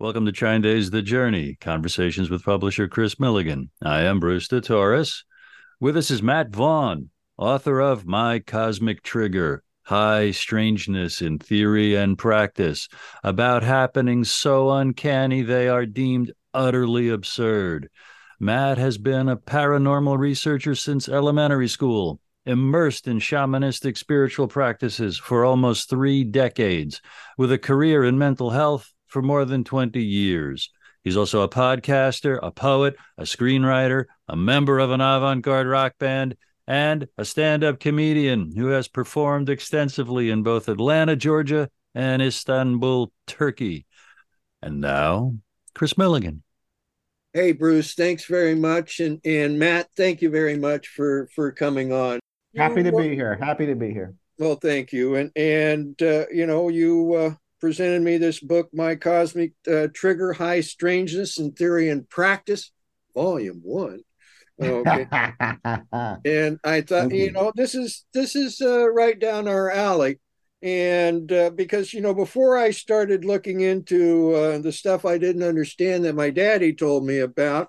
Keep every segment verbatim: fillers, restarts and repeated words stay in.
Welcome to Chine Days The Journey, conversations with publisher Chris Milligan. I am Bruce DeTorres. With us is Matt Vaughn, author of My Cosmic Trigger, High Strangeness in Theory and Practice, about happenings so uncanny they are deemed utterly absurd. Matt has been a paranormal researcher since elementary school, immersed in shamanistic spiritual practices for almost three decades, with a career in mental health for more than twenty years. He's also a podcaster, a poet, a screenwriter, a member of an avant-garde rock band, and a stand-up comedian who has performed extensively in both Atlanta, Georgia, and Istanbul, Turkey. And now, Chris Milligan. Hey, Bruce, thanks very much. And, and Matt, thank you very much for, for coming on. Happy you, to be here. Happy to be here. Well, thank you. And, and uh, you know, you uh, presented me this book, My Cosmic uh, Trigger, High Strangeness in Theory and Practice, Volume One. Okay. And I thought, you. you know, this is this is uh, right down our alley. And uh, because, you know, before I started looking into uh, the stuff I didn't understand that my daddy told me about,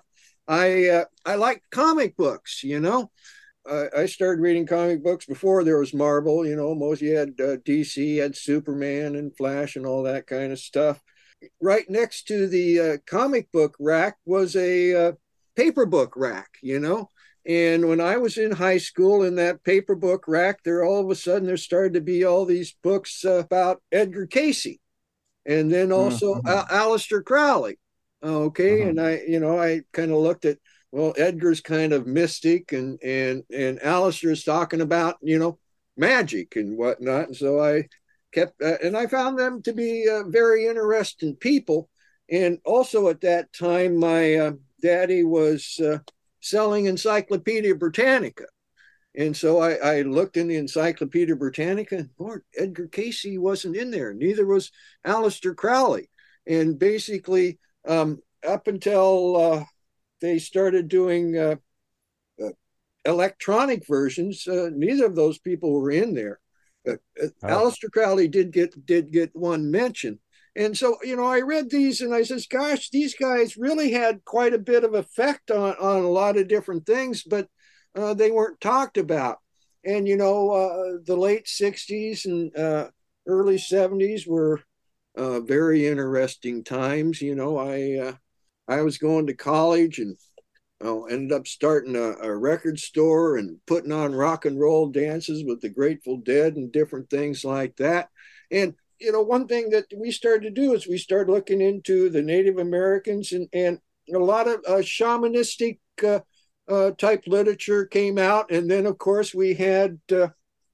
I uh, I liked comic books, you know. Uh, I started reading comic books before there was Marvel, you know. Most you had uh, D C, had Superman and Flash and all that kind of stuff. Right next to the uh, comic book rack was a uh, paper book rack, you know. And when I was in high school, in that paper book rack, there all of a sudden there started to be all these books uh, about Edgar Cayce, and then also mm-hmm. Al- Aleister Crowley. Okay, mm-hmm. and I, you know, I kind of looked at, well, Edgar's kind of mystic, and and and Aleister's talking about, you know, magic and whatnot. And so I kept, uh, and I found them to be uh, very interesting people. And also at that time, my uh, daddy was uh, selling Encyclopedia Britannica. And so I, I looked in the Encyclopedia Britannica, and Lord, Edgar Cayce wasn't in there. Neither was Aleister Crowley. And basically, um, up until uh, they started doing uh, uh, electronic versions, uh, neither of those people were in there. Uh, oh. Aleister Crowley did get did get one mention. And so, you know, I read these and I says, gosh, these guys really had quite a bit of effect on, on a lot of different things, but uh, they weren't talked about. And, you know, uh, the late sixties and uh, early seventies were uh, very interesting times. You know, I uh, I was going to college and uh, ended up starting a, a record store and putting on rock and roll dances with the Grateful Dead and different things like that. And you know, one thing that we started to do is we started looking into the Native Americans, and, and a lot of uh, shamanistic uh, uh, type literature came out. And then, of course, we had uh,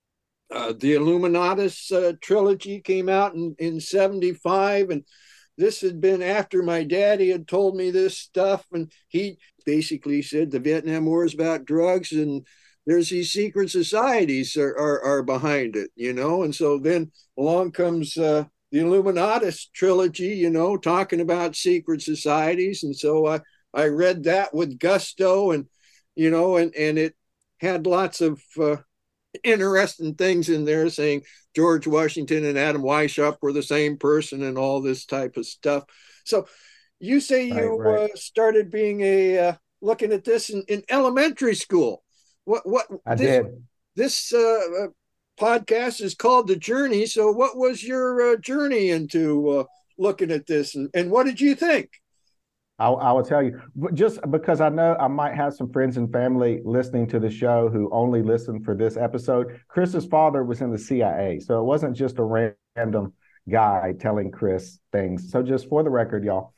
uh, the Illuminatus uh, trilogy came out in, in seventy-five. And this had been after my daddy had told me this stuff. And he basically said the Vietnam War is about drugs, and there's these secret societies are, are, are behind it, you know. And so then along comes uh, the Illuminatus trilogy, you know, talking about secret societies. And so I, I read that with gusto, and, you know, and, and it had lots of uh, interesting things in there saying George Washington and Adam Weishaupt were the same person and all this type of stuff. So you say you right, right. Uh, started being a, uh, looking at this in, in elementary school. What what I this, did. This uh, podcast is called The Journey. So what was your uh, journey into uh, looking at this, and, and what did you think? I, I will tell you, just because I know I might have some friends and family listening to the show who only listen for this episode. Chris's father was in the C I A, so it wasn't just a random guy telling Chris things. So just for the record, y'all,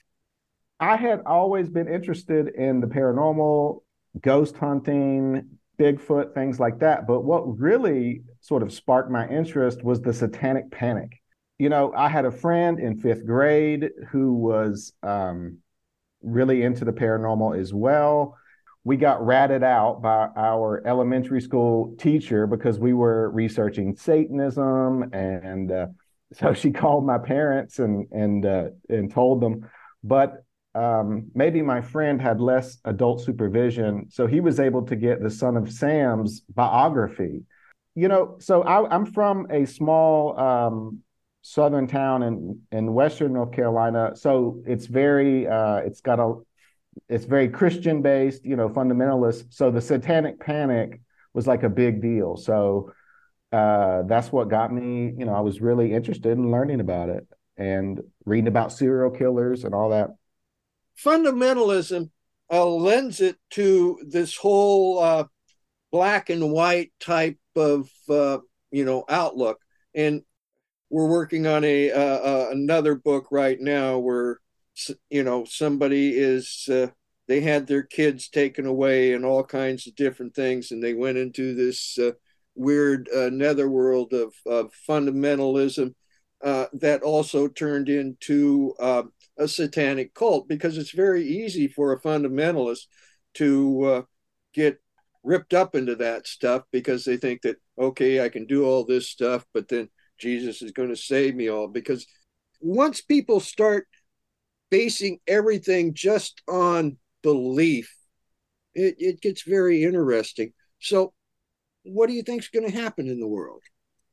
I had always been interested in the paranormal, ghost hunting, Bigfoot, things like that. But what really sort of sparked my interest was the satanic panic. You know, I had a friend in fifth grade who was um, really into the paranormal as well. We got ratted out by our elementary school teacher because we were researching Satanism. And uh, so she called my parents and, and, uh, and told them. But Um, maybe my friend had less adult supervision, so he was able to get the Son of Sam's biography. You know, so I, I'm from a small um, southern town in in western North Carolina. So it's very uh, it's got a it's very Christian based, you know, fundamentalist. So the Satanic Panic was like a big deal. So uh, that's what got me. You know, I was really interested in learning about it and reading about serial killers and all that. Fundamentalism uh, lends it to this whole uh, black and white type of uh, you know outlook, and we're working on a uh, uh, another book right now where you know somebody is uh, they had their kids taken away and all kinds of different things, and they went into this uh, weird uh, netherworld of, of fundamentalism uh, that also turned into uh, a satanic cult, because it's very easy for a fundamentalist to uh, get ripped up into that stuff because they think that, okay, I can do all this stuff, but then Jesus is going to save me all. Because once people start basing everything just on belief, it, it gets very interesting. So what do you think is going to happen in the world?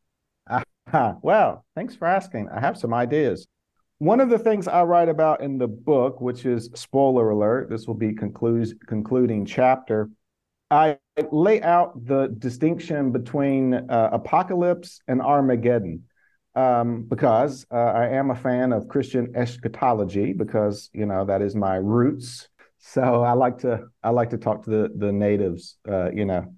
Uh, well, thanks for asking. I have some ideas. One of the things I write about in the book, which is spoiler alert, this will be concludes, concluding chapter, I lay out the distinction between uh, apocalypse and Armageddon, um, because uh, I am a fan of Christian eschatology, because you know that is my roots. So I like to I like to talk to the the natives. Uh, you know,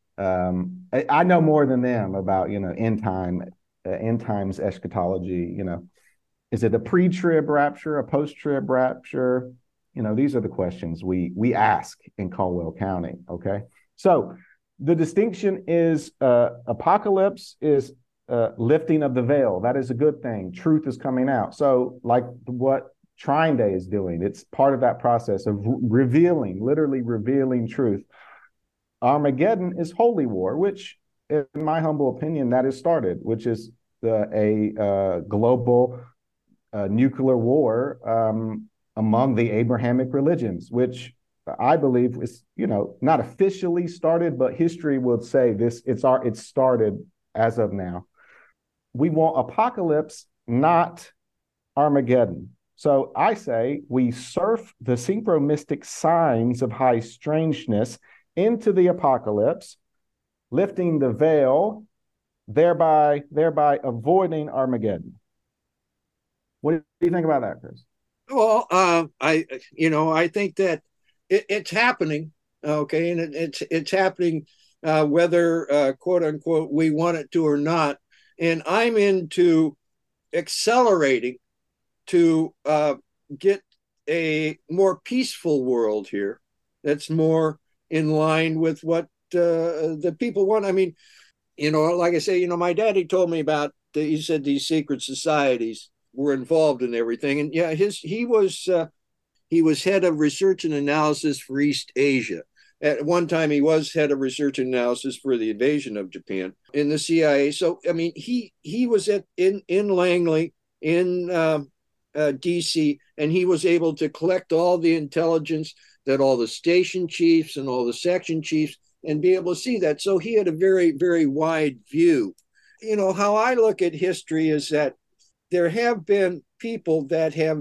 um, I, I know more than them about you know end time uh, end times eschatology. You know, is it a pre-trib rapture, a post-trib rapture? You know, these are the questions we we ask in Caldwell County. Okay, so the distinction is uh, apocalypse is uh, lifting of the veil. That is a good thing. Truth is coming out. So, like what Trine Day is doing, it's part of that process of re- revealing, literally revealing truth. Armageddon is holy war, which, in my humble opinion, that is started, which is the, a uh, global uh, nuclear war. Um, among the Abrahamic religions, which I believe is, you know, not officially started, but history would say this, it's our, it's started as of now. We want apocalypse, not Armageddon. So I say we surf the synchromistic signs of high strangeness into the apocalypse, lifting the veil, thereby, thereby avoiding Armageddon. What do you think about that, Chris? Well, uh, I, you know, I think that it, it's happening, okay, and it, it's it's happening uh, whether uh, quote unquote we want it to or not. And I'm into accelerating to uh, get a more peaceful world here that's more in line with what uh, the people want. I mean, you know, like I say, you know, my daddy told me about, the, he said these secret societies were involved in everything. And yeah, his he was uh, he was head of research and analysis for East Asia. At one time, he was head of research and analysis for the invasion of Japan in the C I A. So, I mean, he he was at in in Langley in uh, uh, D C, and he was able to collect all the intelligence that all the station chiefs and all the section chiefs, and be able to see that. So he had a very, very wide view. You know, how I look at history is that there have been people that have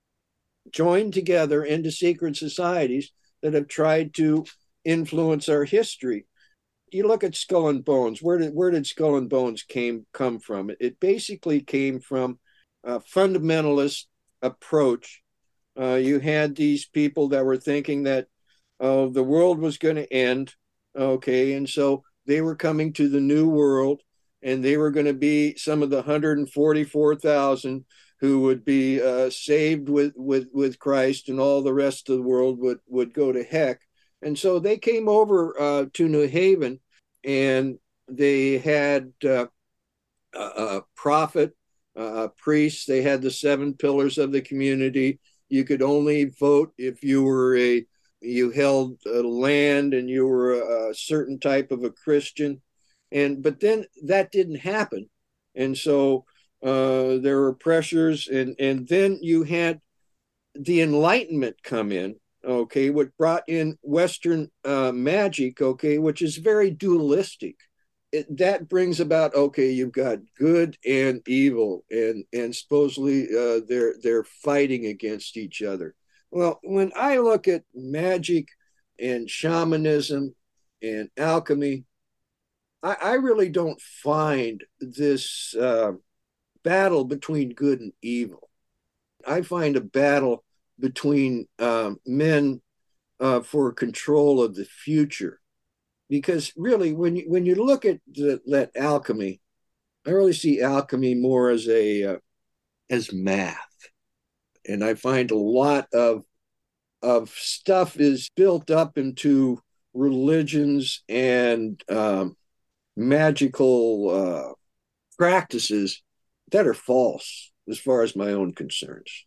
joined together into secret societies that have tried to influence our history. You look at Skull and Bones. Where did where did Skull and Bones came come from? It basically came from a fundamentalist approach. Uh, you had these people that were thinking that oh, the world was going to end, okay, and so they were coming to the new world. And they were going to be some of the one hundred forty-four thousand who would be uh, saved with, with, with Christ, and all the rest of the world would, would go to heck. And so they came over uh, to New Haven, and they had uh, a, a prophet, a priest. They had the seven pillars of the community. You could only vote if you were a, you held a land and you were a, a certain type of a Christian. And but then that didn't happen, and so uh, there were pressures, and and then you had the Enlightenment come in, okay, what brought in Western uh, magic, okay, which is very dualistic, it, that brings about, okay, you've got good and evil, and and supposedly uh, they're they're fighting against each other. Well, when I look at magic and shamanism and alchemy, I, I really don't find this uh, battle between good and evil. I find a battle between um, men uh, for control of the future. Because really, when you, when you look at the, that alchemy, I really see alchemy more as a uh, as math, and I find a lot of of stuff is built up into religions and um, magical uh, practices that are false, as far as my own concerns.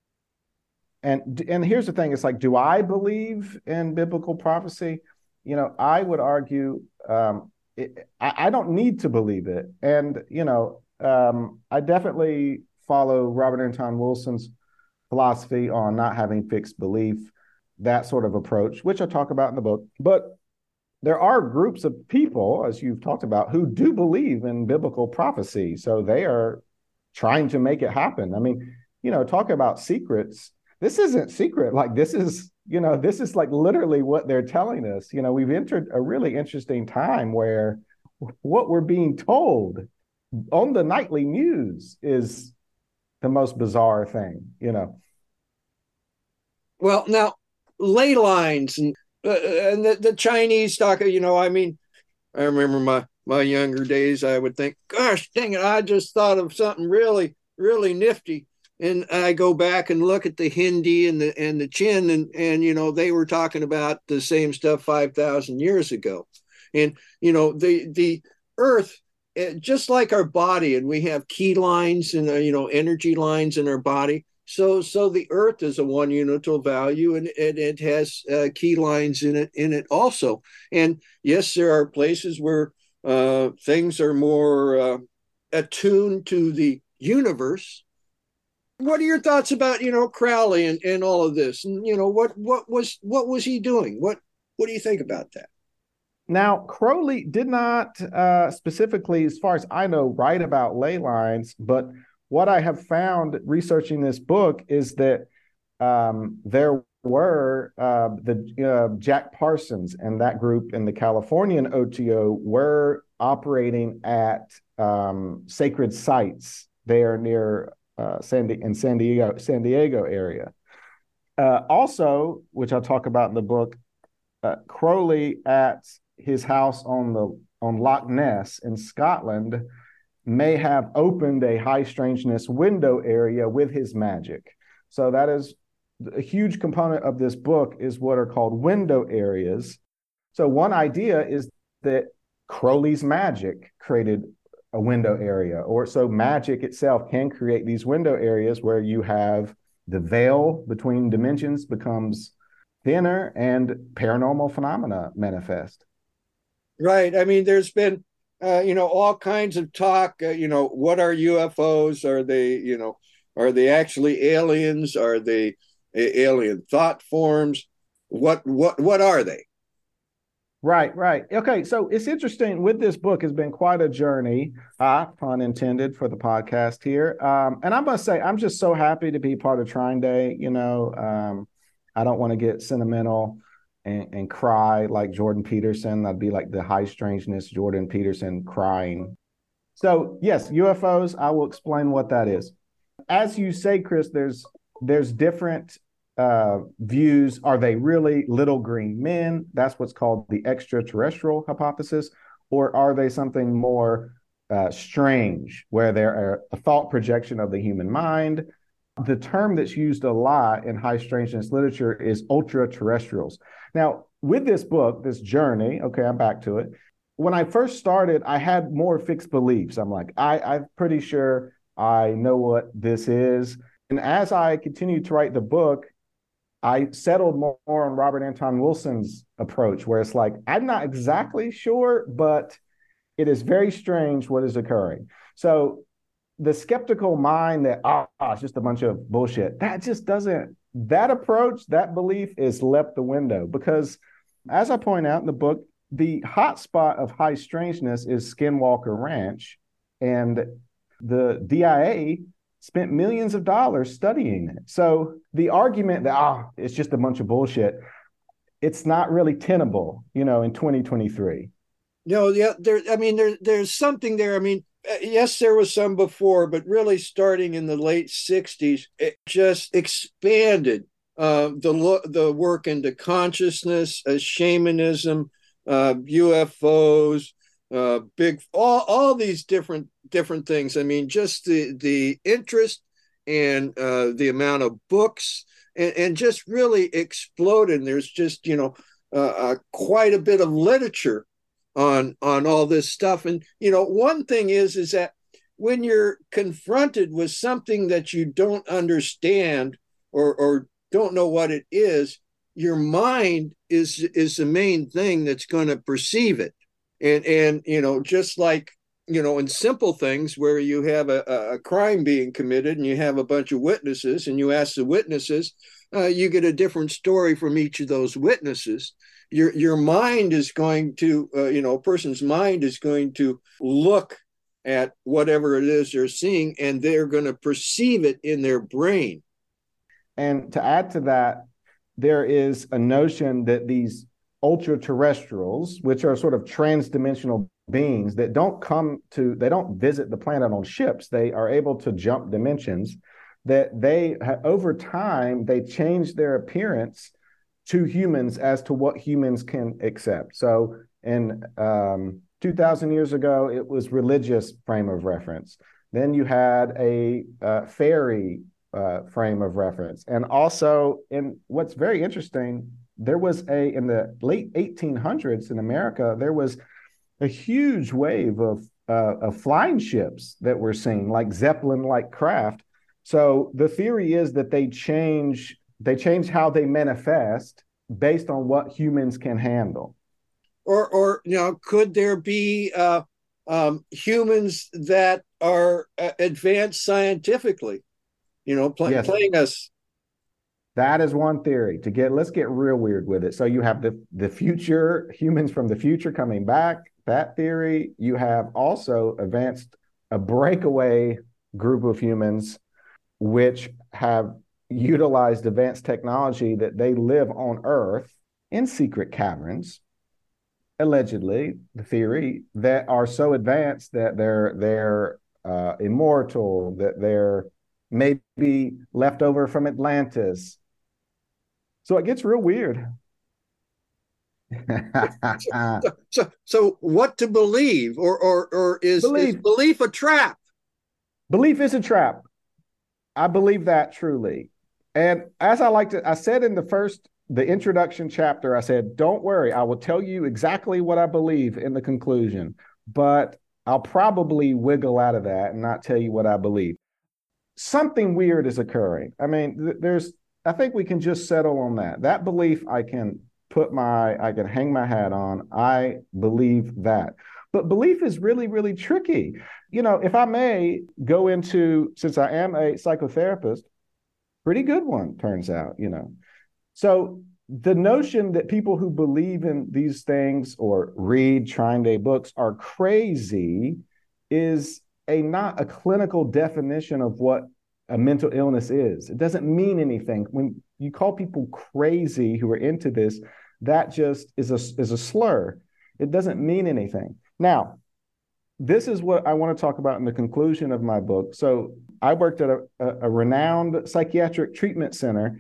And and here's the thing: it's like, do I believe in biblical prophecy? You know, I would argue um, it, I, I don't need to believe it. And, you know, um, I definitely follow Robert Anton Wilson's philosophy on not having fixed belief, that sort of approach, which I talk about in the book. But there are groups of people, as you've talked about, who do believe in biblical prophecy. So they are trying to make it happen. I mean, you know, talk about secrets. This isn't secret. Like, this is, you know, this is like literally what they're telling us. You know, we've entered a really interesting time where what we're being told on the nightly news is the most bizarre thing, you know. Well, now, ley lines and, uh, and the, the Chinese talk, you know, I mean, I remember my, my younger days, I would think, gosh, dang it, I just thought of something really, really nifty. And I go back and look at the Hindi and the and the Chin, and and you know they were talking about the same stuff five thousand years ago, and you know the the Earth, just like our body, and we have key lines and uh, you know energy lines in our body. So so the Earth is a one unital value, and, and it has uh, key lines in it in it also. And yes, there are places where uh, things are more uh, attuned to the universe. What are your thoughts about, you know, Crowley and, and all of this? And, you know, what what was what was he doing? What what do you think about that? Now, Crowley did not uh, specifically, as far as I know, write about ley lines. But what I have found researching this book is that um, there were uh, the uh, Jack Parsons and that group in the Californian O T O were operating at um, sacred sites there near Uh, San, in San Diego, San Diego area. Uh, also, which I'll talk about in the book, uh, Crowley at his house on the on Loch Ness in Scotland may have opened a high strangeness window area with his magic. So that is a huge component of this book, is what are called window areas. So one idea is that Crowley's magic created a window area, or so magic itself can create these window areas where you have the veil between dimensions becomes thinner and paranormal phenomena manifest. Right. I mean, there's been, uh, you know, all kinds of talk, uh, you know, what are U F Os? Are they, you know, are they actually aliens? Are they alien thought forms? What, what, what are they? Right, right. Okay, so it's interesting. With this book, it's been quite a journey, uh, pun intended, for the podcast here. Um, and I must say, I'm just so happy to be part of Trine Day. You know, um, I don't want to get sentimental and, and cry like Jordan Peterson. I'd be like the high strangeness Jordan Peterson crying. So yes, U F Os, I will explain what that is. As you say, Chris, there's there's different uh views. Are they really little green men? That's what's called the extraterrestrial hypothesis. Or are they something more uh, strange, where they're a, a thought projection of the human mind? The term that's used a lot in high strangeness literature is ultra terrestrials. Now, with this book, this journey, okay, I'm back to it. When I first started, I had more fixed beliefs. I'm like, I, I'm pretty sure I know what this is. And as I continued to write the book, I settled more on Robert Anton Wilson's approach, where it's like, I'm not exactly sure, but it is very strange what is occurring. So the skeptical mind that, oh, it's just a bunch of bullshit, that just doesn't, that approach, that belief is left the window. Because as I point out in the book, the hotspot of high strangeness is Skinwalker Ranch, and the D I A spent millions of dollars studying it. So the argument that, ah, oh, it's just a bunch of bullshit, it's not really tenable, you know, in twenty twenty-three. No, yeah, there. I mean, there, there's something there. I mean, yes, there was some before, but really starting in the late sixties, it just expanded uh, the the work into consciousness, uh, shamanism, uh, U F Os, uh, big, all all these different different things. I mean, just the the interest and uh, the amount of books, and, and just really exploded. There's just, you know, uh, uh, quite a bit of literature on on all this stuff. And, you know, one thing is is that when you're confronted with something that you don't understand or or don't know what it is, your mind is is the main thing that's going to perceive it. And and you know, just like, you know, in simple things where you have a, a crime being committed and you have a bunch of witnesses and you ask the witnesses, uh, you get a different story from each of those witnesses. Your your mind is going to, uh, you know, a person's mind is going to look at whatever it is they're seeing, and they're going to perceive it in their brain. And to add to that, there is a notion that these ultra terrestrials, which are sort of trans-dimensional beings that don't come to, they don't visit the planet on ships, they are able to jump dimensions, that they, over time, they change their appearance to humans as to what humans can accept. So in um, two thousand years ago, it was religious frame of reference. Then you had a uh, fairy uh, frame of reference. And also, in what's very interesting, there was a, in the late eighteen hundreds in America, there was a huge wave of, uh, of flying ships that were seen, like Zeppelin-like craft. So the theory is that they change, they change how they manifest based on what humans can handle. Or, or you know, could there be uh, um, humans that are uh, advanced scientifically, you know, play, yes. playing us? That is one theory. To get, let's get real weird with it. So you have the, the future, humans from the future coming back, that theory. You have also advanced a breakaway group of humans which have utilized advanced technology that they live on Earth in secret caverns, allegedly, the theory, that are so advanced that they're they're uh, immortal, that they're maybe left over from Atlantis. So it gets real weird. so, so, so what to believe, or or or is belief. is belief a trap? Belief is a trap. I believe that truly. And as I like to, I said in the first, the introduction chapter, I said, don't worry, I will tell you exactly what I believe in the conclusion, but I'll probably wiggle out of that and not tell you what I believe. Something weird is occurring. I mean, there's, I think we can just settle on that. That belief I can put my, I can hang my hat on. I believe that. But belief is really, really tricky. You know, if I may go into, since I am a psychotherapist, pretty good one, turns out, you know. So the notion that people who believe in these things or read Trine Day books are crazy is a not a clinical definition of what a mental illness is. It doesn't mean anything. When you call people crazy who are into this, that just is a, is a slur. It doesn't mean anything. Now, this is what I want to talk about in the conclusion of my book. So I worked at a, a, a renowned psychiatric treatment center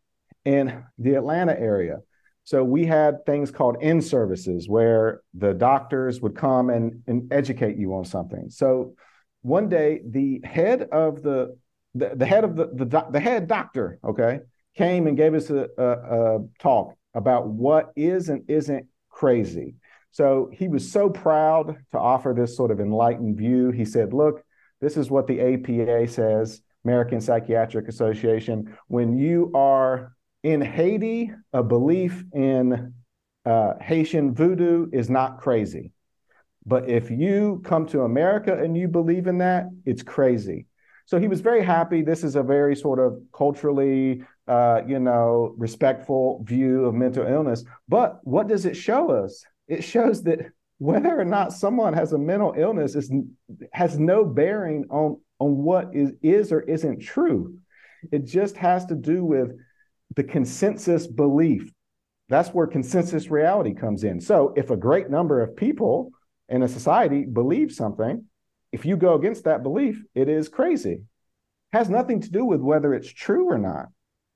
in the Atlanta area. So we had things called in-services where the doctors would come and, and educate you on something. So one day, the head of the the, the head of the, the the head doctor, okay, came and gave us a, a, a talk about what is and isn't crazy. So he was so proud to offer this sort of enlightened view. He said, look, this is what the A P A says, American Psychiatric Association. When you are in Haiti, a belief in uh, Haitian voodoo is not crazy. But if you come to America and you believe in that, it's crazy. So he was very happy. This is a very sort of culturally, uh, you know, respectful view of mental illness. But what does it show us? it shows that whether or not someone has a mental illness is has no bearing on on what is is or isn't true. It just has to do with the consensus belief. That's where consensus reality comes in. So if a great number of people in a society believe something, if you go against that belief, it is crazy. It has nothing to do with whether it's true or not.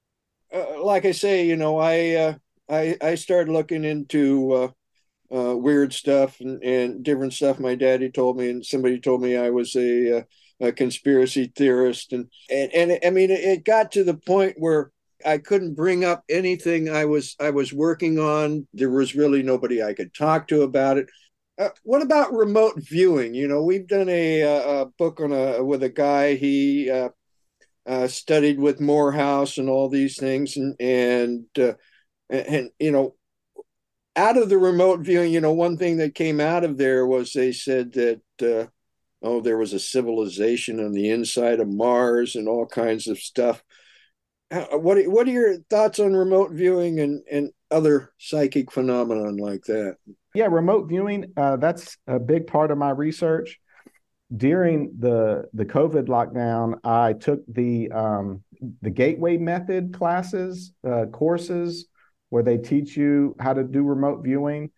Uh, like I say, you know, I uh, I I started looking into uh, uh, weird stuff and, and different stuff. My daddy told me, and somebody told me I was a, uh, a conspiracy theorist, and and and I mean, it got to the point where I couldn't bring up anything I was I was working on. There was really nobody I could talk to about it. Uh, what about remote viewing? You know, we've done a, a book on a with a guy. He uh, uh, studied with Morehouse and all these things, and and uh, and, and you know, out of the remote viewing, you know, one thing that came out of there was they said that uh, oh, there was a civilization on the inside of Mars and all kinds of stuff. What are, what are your thoughts on remote viewing and, and other psychic phenomenon like that? Yeah, remote viewing, uh, that's a big part of my research. During the the COVID lockdown, I took the um, the Gateway Method classes, uh, courses, where they teach you how to do remote viewing.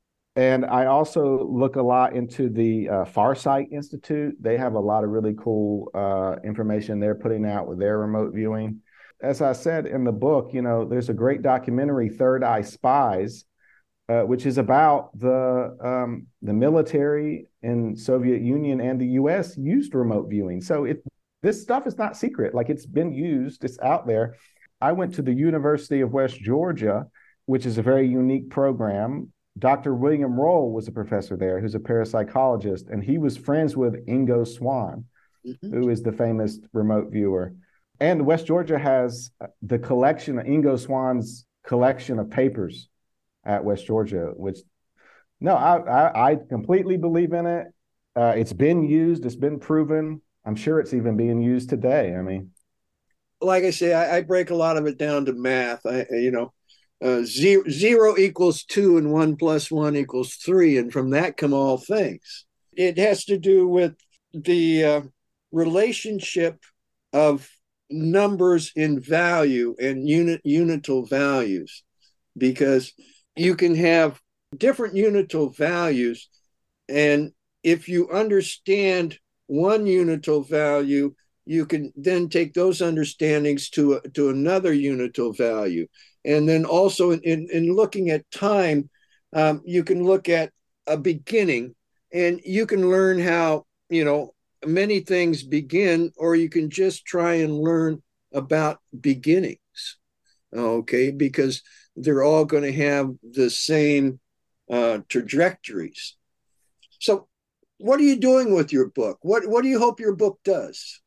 And I also look a lot into the uh, Farsight Institute. They have a lot of really cool uh, information they're putting out with their remote viewing. As I said in the book, you know, there's a great documentary, Third Eye Spies, uh, which is about the um, the military in Soviet Union and the U S used remote viewing. So it this stuff is not secret. Like, it's been used, it's out there. I went to the University of West Georgia, which is a very unique program. Doctor William Roll was a professor there who's a parapsychologist, and he was friends with Ingo Swann, mm-hmm. who is the famous remote viewer. And West Georgia has the collection, Ingo Swann's collection of papers at West Georgia, which, no, I, I, I completely believe in it. Uh, it's been used. It's been proven. I'm sure it's even being used today. I mean, like I say, I, I break a lot of it down to math. I, you know, uh, zero, zero equals two and one plus one equals three. And from that come all things. It has to do with the uh, relationship of numbers in value and unit unital values, because you can have different unital values, and if you understand one unital value, you can then take those understandings to to another unital value. And then also in, in looking at time, um, you can look at a beginning, and you can learn how, you know, many things begin, or you can just try and learn about beginnings, okay, because they're all going to have the same uh, trajectories. So what are you doing with your book? What, what do you hope your book does?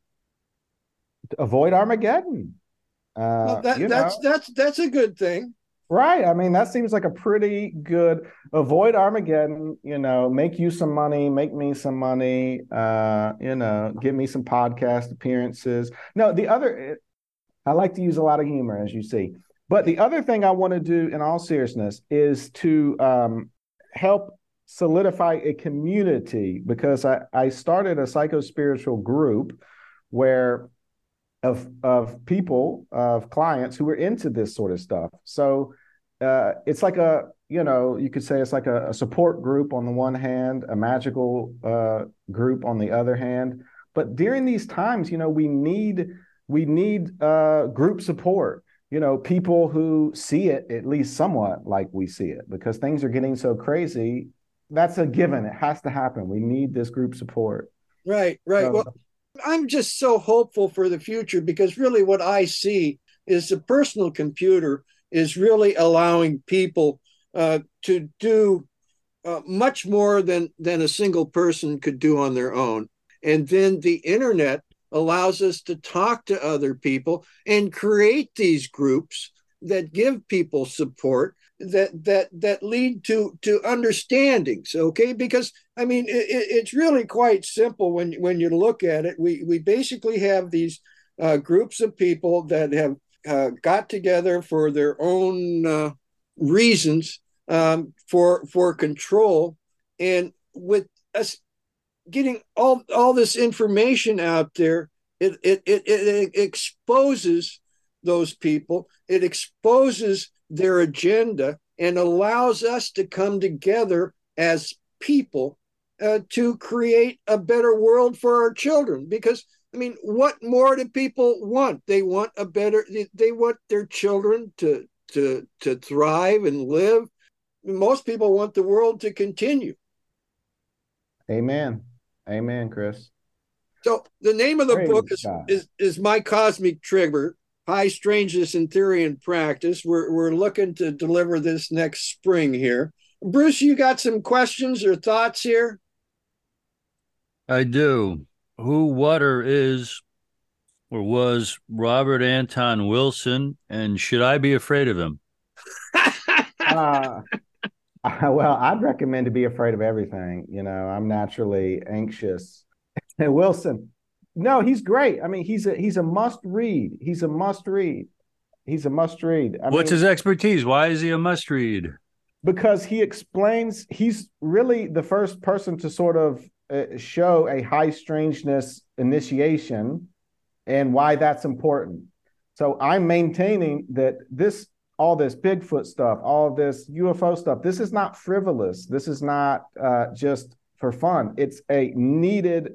Avoid Armageddon. Uh, well, that, you that's, know. that's, that's a good thing. Right. I mean, that seems like a pretty good avoid Armageddon, you know, make you some money, make me some money, uh, you know, give me some podcast appearances. No, the other, I like to use a lot of humor, as you see. But the other thing I want to do in all seriousness is to um, help solidify a community, because I, I started a psycho-spiritual group where of of people, of clients who were into this sort of stuff. So uh, it's like a, you know, you could say it's like a, a support group on the one hand, a magical uh, group on the other hand. But during these times, you know, we need we need uh, group support. You know, people who see it at least somewhat like we see it, because things are getting so crazy. That's a given. It has to happen. We need this group support. Right, right. So, well, I'm just so hopeful for the future, because really what I see is the personal computer is really allowing people uh, to do uh, much more than, than a single person could do on their own. And then the internet allows us to talk to other people and create these groups that give people support, that that that lead to to understandings, okay? Because I mean, it, it's really quite simple when when you look at it. We we basically have these uh, groups of people that have uh, got together for their own uh, reasons um, for for control. And with us getting all all this information out there, it it it, it exposes those people. It exposes their agenda and allows us to come together as people uh, to create a better world for our children. Because I mean, what more do people want? They want a better. They want their children to to to thrive and live. Most people want the world to continue. Amen. Amen, Chris. So the name of the Praise book is, is is My Cosmic Trigger: High Strangeness in Theory and Practice. We're we're looking to deliver this next spring here. Bruce, you got some questions or thoughts here? I do. Who, what, or is or was Robert Anton Wilson, and should I be afraid of him? uh, well, I'd recommend to be afraid of everything. You know, I'm naturally anxious. And Wilson, no, he's great. I mean, he's a he's a must read. He's a must read. He's a must read. I What's mean, his expertise? Why is he a must read? Because he explains. He's really the first person to sort of uh, show a high strangeness initiation and why that's important. So I'm maintaining that this, all this Bigfoot stuff, all this U F O stuff, this is not frivolous. This is not uh, just for fun. It's a needed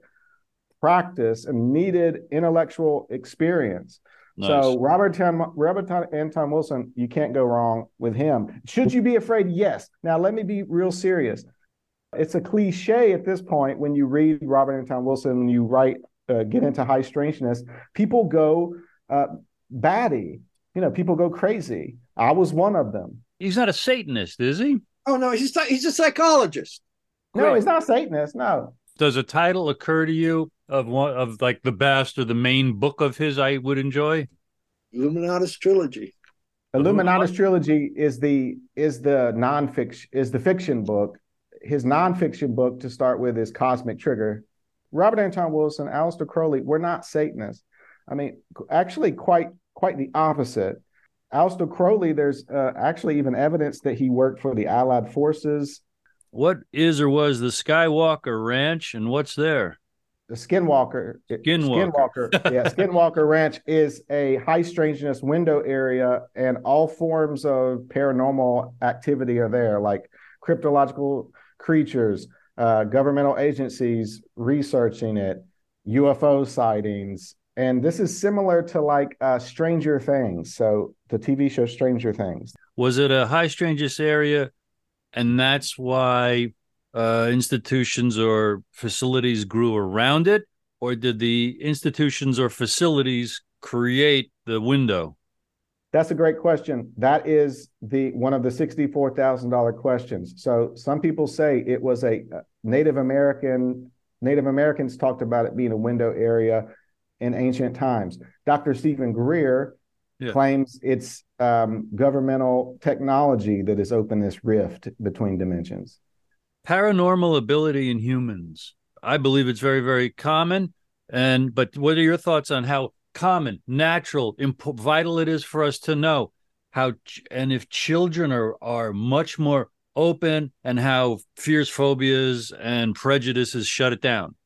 practice and needed intellectual experience. Nice. So Robert, Robert Anton Wilson, you can't go wrong with him. Should you be afraid? Yes. Now, let me be real serious. It's a cliche at this point when you read Robert Anton Wilson and you write, uh, get into high strangeness, people go uh, batty. You know, people go crazy. I was one of them. He's not a Satanist, is he? Oh, no, he's, he's a psychologist. No, Great. He's not a Satanist, no. Does a title occur to you of one of like the best or the main book of his I would enjoy? Illuminatus Trilogy. Illuminatus Trilogy is the is the nonfiction is the fiction book. His nonfiction book to start with is Cosmic Trigger. Robert Anton Wilson, Aleister Crowley, we're not Satanists. I mean, actually, quite quite the opposite. Aleister Crowley, there's uh, actually even evidence that he worked for the Allied forces. What is or was the Skywalker Ranch, and what's there? The Skinwalker. Skinwalker. Skinwalker. Yeah, Skinwalker Ranch is a high strangeness window area, and all forms of paranormal activity are there, like cryptological creatures, uh, governmental agencies researching it, U F O sightings. And this is similar to like uh, Stranger Things. So the T V show Stranger Things. Was it a high strangeness area? And that's why uh, institutions or facilities grew around it? Or did the institutions or facilities create the window? That's a great question. That is the one of the sixty-four thousand dollars questions. So some people say it was a Native American, Native Americans talked about it being a window area in ancient times. Doctor Stephen Greer yeah. claims it's um, governmental technology that has opened this rift between dimensions. Paranormal ability in humans. I believe it's very, very common. And but what are your thoughts on how common, natural, imp- vital it is for us to know how, ch- and if children are, are much more open, and how fears, phobias, and prejudices shut it down?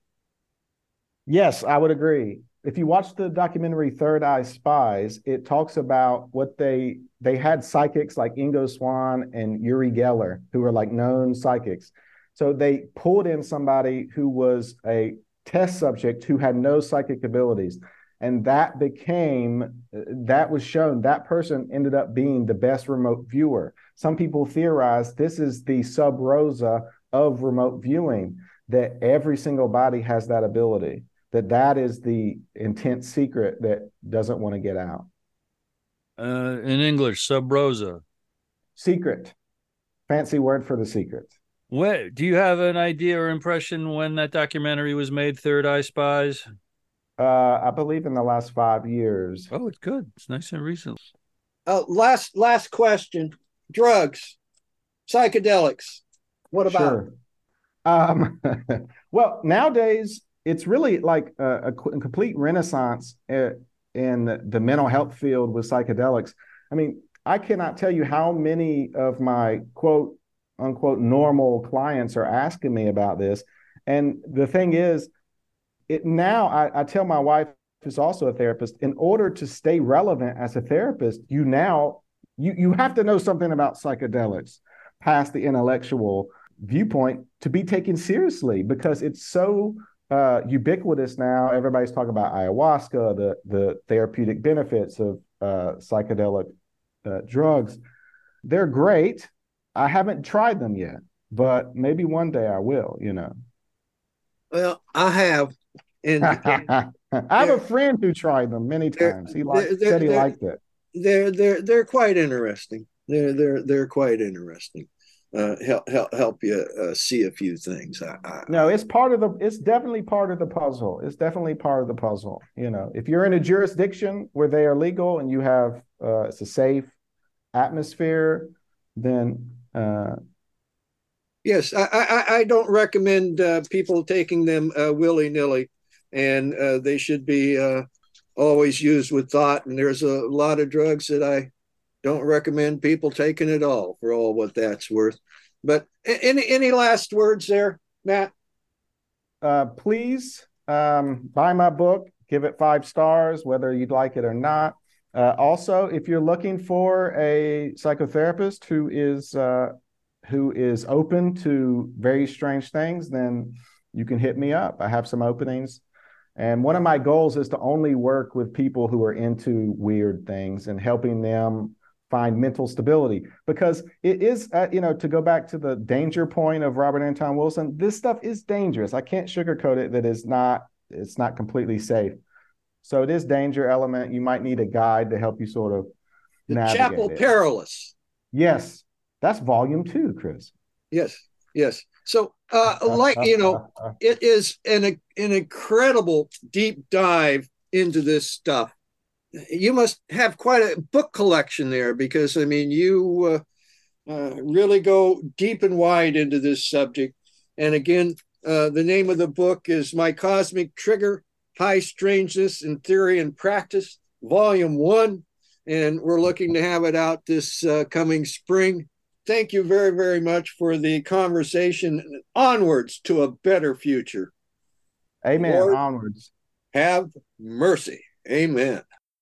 Yes, I would agree. If you watch the documentary Third Eye Spies, it talks about what they they had psychics like Ingo Swann and Uri Geller, who were like known psychics. So they pulled in somebody who was a test subject who had no psychic abilities. And that became, that was shown, that person ended up being the best remote viewer. Some people theorize this is the sub rosa of remote viewing, that every single body has that ability, that that is the intense secret that doesn't want to get out. Uh, in English, sub rosa. Secret. Fancy word for the secret. What, do you have an idea or impression when that documentary was made, Third Eye Spies? Uh, I believe in the last five years. Oh, it's good. It's nice and recent. Uh, last last question. Drugs, psychedelics. What about sure. Um, well, nowadays, it's really like a, a, a complete renaissance in the mental health field with psychedelics. I mean, I cannot tell you how many of my, quote, unquote normal clients are asking me about this. And the thing is, it now I, I tell my wife, who's also a therapist, in order to stay relevant as a therapist, you now you you have to know something about psychedelics past the intellectual viewpoint to be taken seriously, because it's so uh, ubiquitous now. Everybody's talking about ayahuasca, the the therapeutic benefits of uh, psychedelic uh, drugs. They're great. I haven't tried them yet, but maybe one day I will, you know. Well, I have. And, and I have a friend who tried them many times. He liked, they're, said he they're, liked it. They're they're they're quite interesting. They're they're they're quite interesting. Uh, help help help you uh, see a few things. I, I, no, it's part of the. It's definitely part of the puzzle. It's definitely part of the puzzle. You know, if you're in a jurisdiction where they are legal and you have uh, it's a safe atmosphere, then uh, yes, I, I I don't recommend uh, people taking them uh, willy nilly, and uh, they should be uh, always used with thought. And there's a lot of drugs that I don't recommend people taking at all, for all what that's worth. But any any last words there, Matt? Uh, please um, buy my book. Give it five stars, whether you'd like it or not. Uh, also, if you're looking for a psychotherapist who is uh, who is open to very strange things, then you can hit me up. I have some openings. And one of my goals is to only work with people who are into weird things and helping them find mental stability, because it is, uh, you know, to go back to the danger point of Robert Anton Wilson, this stuff is dangerous. I can't sugarcoat it that it's not, it's not completely safe. So it is danger element. You might need a guide to help you sort of The navigate Chapel it. Perilous. Yes, that's volume two, Chris. Yes, yes. So, uh, like, you know, it is an, an incredible deep dive into this stuff. You must have quite a book collection there, because, I mean, you uh, uh, really go deep and wide into this subject. And again, uh, the name of the book is My Cosmic Trigger, High Strangeness in Theory and Practice, Volume one. And we're looking to have it out this uh, coming spring. Thank you very, very much for the conversation. Onwards to a better future. Amen. Lord, onwards. have mercy. Amen.